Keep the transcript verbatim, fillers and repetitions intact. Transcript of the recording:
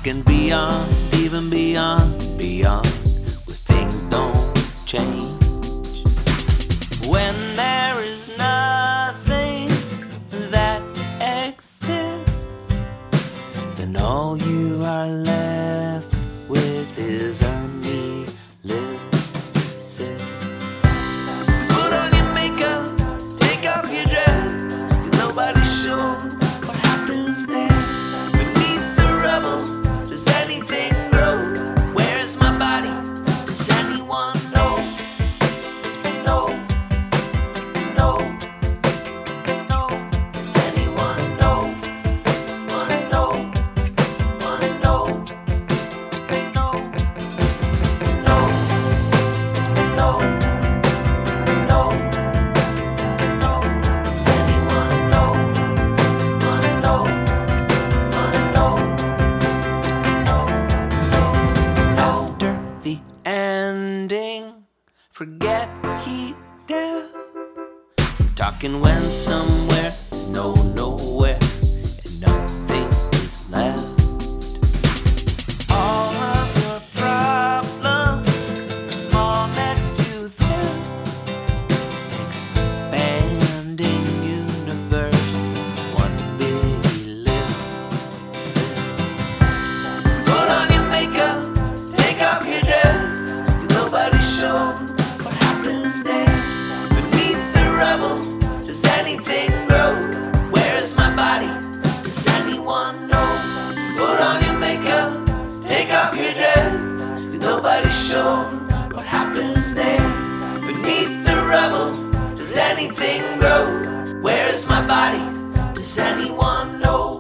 talking beyond, even beyond, beyond, where things don't change. When there is nothing that exists, then all you are left with is unneeded ellipsis. Put on your makeup, take off your dress, 'cause nobody's sure what happens next. Beneath the rubble, does anything grow? Where is my body? Does anyone know? No, no, no. Does anyone know? Wanna know? Wanna know? No, no, no, no, no. Does anyone know? Wanna know? Wanna know? No, no. After the ending, forget heat death. Talking when somewhere is no nowhere and nothing is left. All of your problems are small next to them. Expanding universe, one big ellipsis. Put on your makeup, take off your dress, 'cause nobody's sure what happens next. Beneath the rubble, does anything grow? Where is my body? Does anyone know? Put on your makeup, take off your dress, 'cause nobody's sure what happens next. Beneath the rubble, does anything grow? Where is my body? Does anyone know?